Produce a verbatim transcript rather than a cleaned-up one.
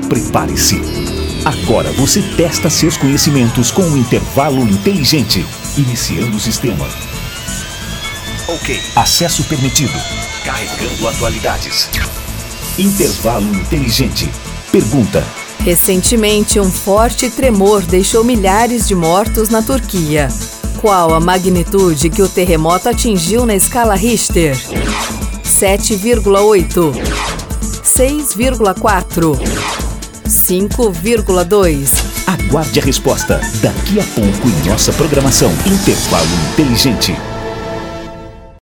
Prepare-se. Agora você testa seus conhecimentos com um intervalo inteligente. Iniciando o sistema. Ok. Acesso permitido. Carregando atualidades. Intervalo inteligente. Pergunta. Recentemente, um forte tremor deixou milhares de mortos na Turquia. Qual a magnitude que o terremoto atingiu na escala Richter? sete vírgula oito, seis vírgula quatro, cinco vírgula dois. Aguarde a resposta daqui a pouco em nossa programação Intervalo Inteligente.